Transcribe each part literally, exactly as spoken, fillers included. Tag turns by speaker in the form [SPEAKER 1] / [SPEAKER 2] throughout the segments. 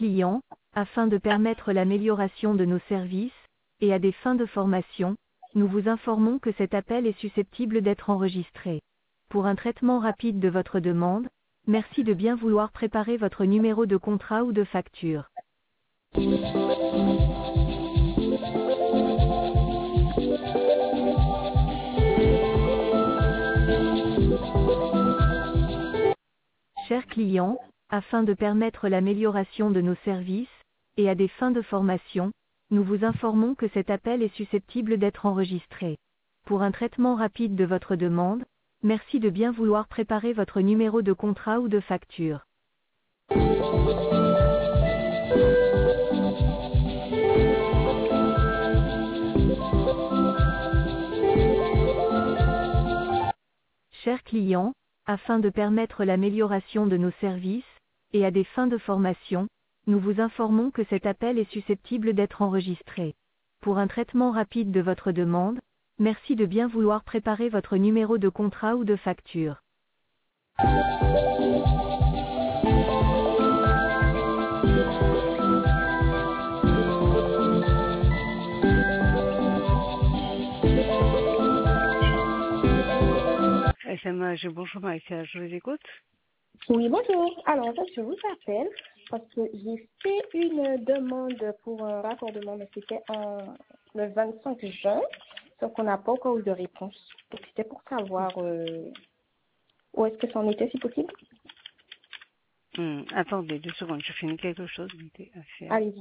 [SPEAKER 1] client, afin de permettre l'amélioration de nos services, et à des fins de formation, nous vous informons que cet appel est susceptible d'être enregistré. Pour un traitement rapide de votre demande, merci de bien vouloir préparer votre numéro de contrat ou de facture. Chers clients, afin de permettre l'amélioration de nos services, et à des fins de formation, nous vous informons que cet appel est susceptible d'être enregistré. Pour un traitement rapide de votre demande, merci de bien vouloir préparer votre numéro de contrat ou de facture. Chers clients, afin de permettre l'amélioration de nos services, et à des fins de formation, nous vous informons que cet appel est susceptible d'être enregistré. Pour un traitement rapide de votre demande, merci de bien vouloir préparer votre numéro de contrat ou de facture.
[SPEAKER 2] S M H, bonjour Maïsia, je vous écoute.
[SPEAKER 3] Oui, bonjour. Alors, en fait, je vous appelle parce que j'ai fait une demande pour un raccordement, mais c'était en, le vingt-cinq juin, sauf qu'on n'a pas encore eu de réponse. Donc, c'était pour savoir euh, où est-ce que ça en était, si possible.
[SPEAKER 2] Hum, attendez deux secondes, je finis quelque chose.
[SPEAKER 3] Allez.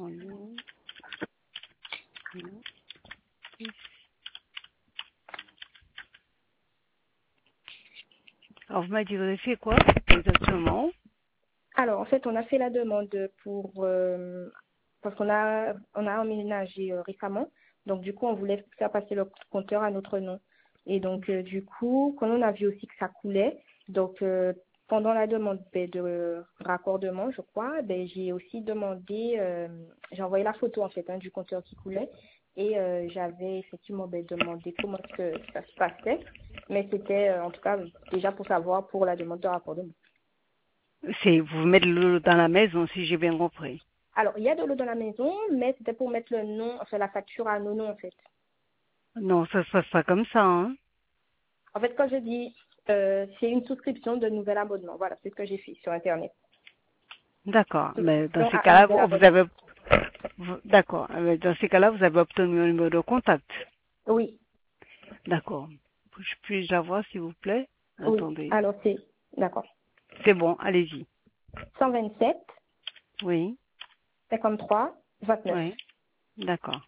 [SPEAKER 2] Alors, vous m'avez dit, vous avez fait quoi exactement?
[SPEAKER 3] Alors, en fait, on a fait la demande pour... Euh, parce qu'on a, on a emménagé euh, récemment. Donc, du coup, on voulait faire passer le compteur à notre nom. Et donc, euh, du coup, quand on a vu aussi que ça coulait, donc, euh, pendant la demande ben, de raccordement, je crois, ben, j'ai aussi demandé... Euh, j'ai envoyé la photo, en fait, hein, du compteur qui coulait. Et euh, j'avais effectivement ben, demandé comment est-ce que ça se passait. Mais c'était, euh, en tout cas, déjà pour savoir pour la demande de raccordement.
[SPEAKER 2] C'est vous mettre l'eau dans la maison, si j'ai bien compris.
[SPEAKER 3] Alors, il y a de l'eau dans la maison, mais c'était pour mettre le nom, enfin la facture à nos noms, en fait.
[SPEAKER 2] Non, ça se passe pas comme ça, hein.
[SPEAKER 3] En fait, quand je dis, euh, c'est une souscription de nouvel abonnement. Voilà, c'est ce que j'ai fait sur Internet.
[SPEAKER 2] D'accord, mais dans ces
[SPEAKER 3] À un
[SPEAKER 2] cas-là,
[SPEAKER 3] nouvel
[SPEAKER 2] vous avez... vous- D'accord, mais dans ces cas-là, vous avez obtenu un numéro de contact.
[SPEAKER 3] Oui,
[SPEAKER 2] D'accord. Je puis l'avoir, s'il vous plaît?
[SPEAKER 3] oui.
[SPEAKER 2] Attendez.
[SPEAKER 3] Alors, c'est, d'accord.
[SPEAKER 2] C'est bon, allez-y.
[SPEAKER 3] cent vingt-sept,
[SPEAKER 2] Oui,
[SPEAKER 3] cinquante-trois, vingt-neuf.
[SPEAKER 2] oui, d'accord.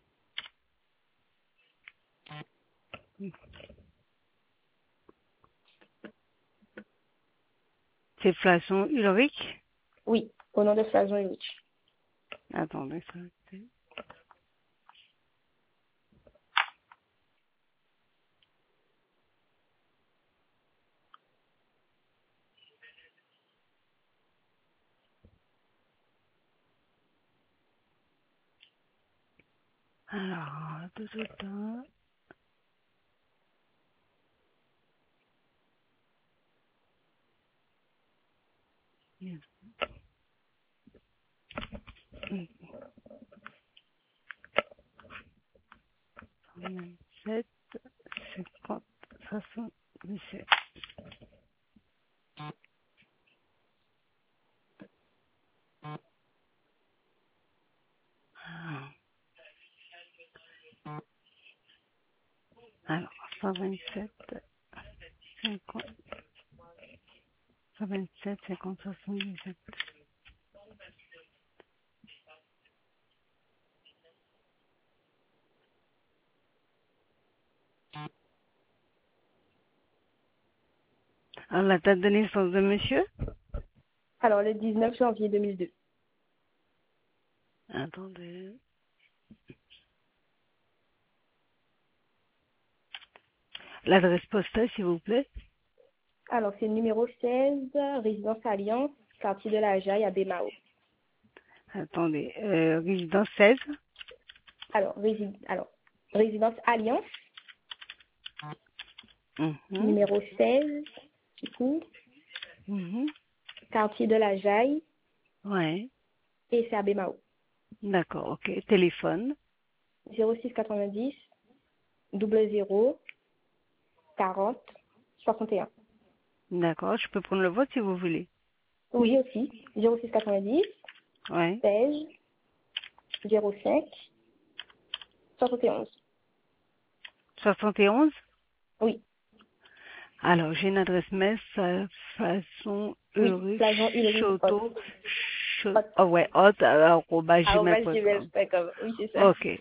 [SPEAKER 2] C'est Flason Ulrich?
[SPEAKER 3] Oui, au nom de Flason Ulrich.
[SPEAKER 2] Attendez, ça, c'est... Alors, tout, tout, tout. Yes. vingt-sept, cinquante, soixante-dix-sept. Alors, cent vingt-sept, cinquante, cent vingt-sept, cinquante, soixante-dix-sept. Alors, la date de naissance de monsieur?
[SPEAKER 3] Alors, le dix-neuf janvier deux mille deux.
[SPEAKER 2] Attendez. L'adresse postale, s'il vous plaît?
[SPEAKER 3] Alors, c'est le numéro seize, résidence Alliance, quartier de la Jaille à Bémao.
[SPEAKER 2] Attendez. Euh, résidence seize?
[SPEAKER 3] Alors, rési- alors, résidence Alliance,
[SPEAKER 2] Mhm.
[SPEAKER 3] numéro seize, du coup,
[SPEAKER 2] Mhm.
[SPEAKER 3] quartier de la Jaille,
[SPEAKER 2] Ouais.
[SPEAKER 3] et c'est à Bémao.
[SPEAKER 2] D'accord, ok. Téléphone.
[SPEAKER 3] zéro six quatre-vingt-dix, zéro zéro, quarante, soixante et un.
[SPEAKER 2] D'accord, je peux prendre le vote si vous voulez.
[SPEAKER 3] Oui, aussi. zéro six quatre-vingt-dix,
[SPEAKER 2] Ouais.
[SPEAKER 3] seize, zéro cinq, soixante et onze.
[SPEAKER 2] soixante et onze.
[SPEAKER 3] Oui,
[SPEAKER 2] Alors, j'ai une adresse mail, sa façon
[SPEAKER 3] oui,
[SPEAKER 2] Ulrich
[SPEAKER 3] Plajon Ulrich Hot.
[SPEAKER 2] Choto, Cho-
[SPEAKER 3] Hot.
[SPEAKER 2] oh ouais, hot, arobase
[SPEAKER 3] arobase
[SPEAKER 2] gmail point com.
[SPEAKER 3] gmail point com. Oui, c'est ça.
[SPEAKER 2] Ok.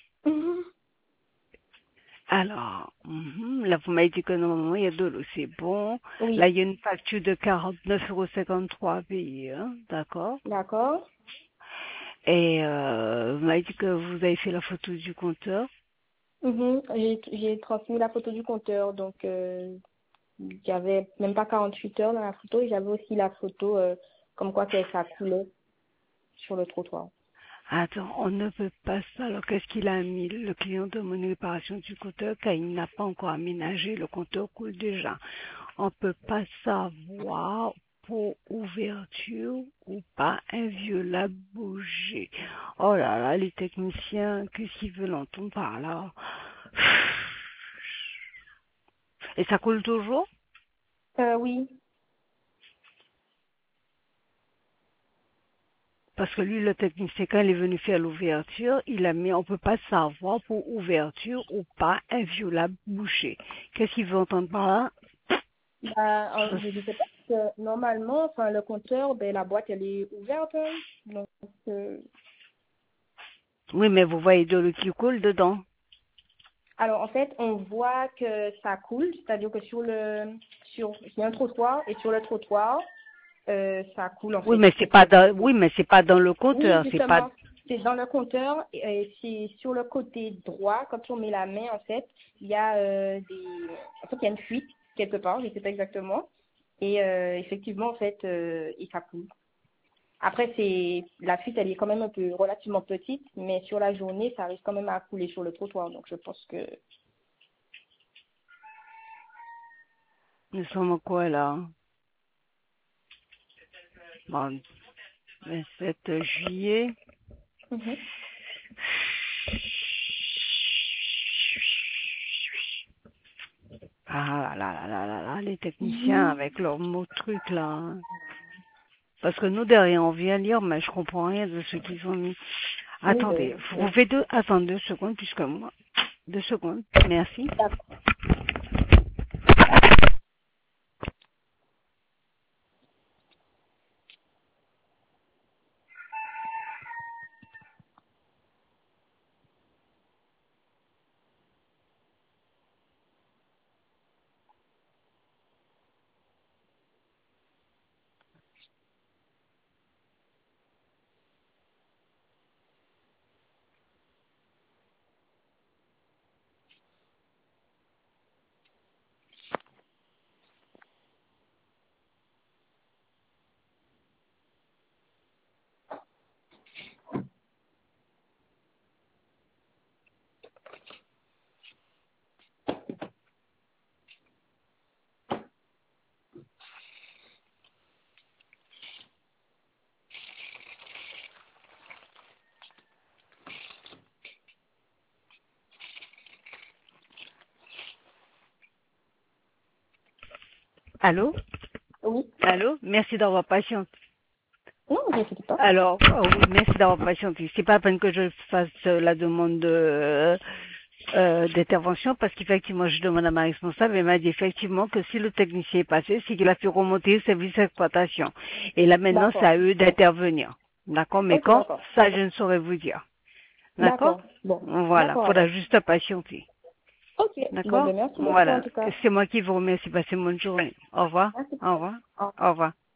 [SPEAKER 2] Alors, mhm, là, vous m'avez dit que normalement, il y a de l'eau, c'est bon.
[SPEAKER 3] Oui,
[SPEAKER 2] Là, il y a une facture de quarante-neuf euros cinquante-trois à payer, hein, d'accord.
[SPEAKER 3] d'accord.
[SPEAKER 2] Et euh, vous m'avez dit que vous avez fait la photo du compteur.
[SPEAKER 3] Mhm. J'ai j'ai transmis la photo du compteur, donc euh, il y avait même pas quarante-huit heures dans la photo et j'avais aussi la photo euh, comme quoi que ça coulait sur le trottoir.
[SPEAKER 2] Attends, on ne peut pas ça. Alors, qu'est-ce qu'il a mis? Le client demande une réparation du compteur car il n'a pas encore aménagé. Le compteur coule déjà. On ne peut pas savoir pour ouverture ou pas inviolable bouger. Oh là là, les techniciens, qu'est-ce qu'ils veulent entendre par là? Et ça coule toujours?
[SPEAKER 3] Euh, oui,
[SPEAKER 2] Parce que lui, le technicien, quand il est venu faire l'ouverture, il a mis, on peut pas savoir pour ouverture ou pas inviolable bouché. Qu'est-ce qu'il veut entendre par là?
[SPEAKER 3] bah, euh, je ne sais pas parce que normalement, enfin le compteur, ben la boîte elle est ouverte, hein. Donc euh,
[SPEAKER 2] Oui, mais vous voyez de l'eau qui coule dedans.
[SPEAKER 3] alors en fait on voit que ça coule, c'est-à-dire que sur le sur il y a un trottoir et sur le trottoir euh, ça coule en
[SPEAKER 2] Oui,
[SPEAKER 3] fait.
[SPEAKER 2] mais c'est pas dans, oui, mais c'est pas dans le
[SPEAKER 3] Oui,
[SPEAKER 2] compteur, c'est pas,
[SPEAKER 3] justement, c'est dans le compteur et et c'est sur le côté droit, quand on met la main, en fait, il y a euh, des... En fait, il y a une fuite quelque part, je ne sais pas exactement. Et euh, effectivement, en fait, euh, et ça coule. Après, c'est la fuite, elle est quand même un peu relativement petite, mais sur la journée, ça risque quand même à couler sur le trottoir. Donc, je pense que...
[SPEAKER 2] nous sommes au quoi là? Bon, vingt-sept juillet.
[SPEAKER 3] Mhm.
[SPEAKER 2] Ah là là là là là, les techniciens
[SPEAKER 3] Mhm.
[SPEAKER 2] avec leurs mots trucs là, hein. Parce que nous derrière on vient lire, mais je comprends rien de ce qu'ils ont mis.
[SPEAKER 3] Oui,
[SPEAKER 2] Attendez,
[SPEAKER 3] ben,
[SPEAKER 2] vous
[SPEAKER 3] oui.
[SPEAKER 2] pouvez deux, attendre deux secondes puisque moi, deux secondes, merci.
[SPEAKER 3] D'accord.
[SPEAKER 2] Allô?
[SPEAKER 3] Oui.
[SPEAKER 2] Allô? Merci d'avoir patienté.
[SPEAKER 3] Non, je ne sais pas.
[SPEAKER 2] Alors, oh oui, merci d'avoir patienté. C'est pas la peine que je fasse euh, la demande de, euh, euh, d'intervention parce qu'effectivement, je demande à ma responsable et elle m'a dit effectivement que si le technicien est passé, c'est qu'il a fait remonter le service d'exploitation. Et là maintenant, c'est
[SPEAKER 3] D'accord.
[SPEAKER 2] à eux d'intervenir. D'accord? Mais
[SPEAKER 3] Ok,
[SPEAKER 2] quand?
[SPEAKER 3] d'accord.
[SPEAKER 2] Ça, je ne saurais vous dire. D'accord?
[SPEAKER 3] D'accord. Bon.
[SPEAKER 2] Voilà.
[SPEAKER 3] D'accord,
[SPEAKER 2] Faudra
[SPEAKER 3] alors.
[SPEAKER 2] juste patienter.
[SPEAKER 3] Ok. Bon,
[SPEAKER 2] D'accord?
[SPEAKER 3] ben, merci beaucoup, en
[SPEAKER 2] Voilà.
[SPEAKER 3] tout cas.
[SPEAKER 2] C'est moi qui vous remercie. Passez une bonne journée. Au revoir.
[SPEAKER 3] Merci.
[SPEAKER 2] Au revoir.
[SPEAKER 3] Au
[SPEAKER 2] Au revoir.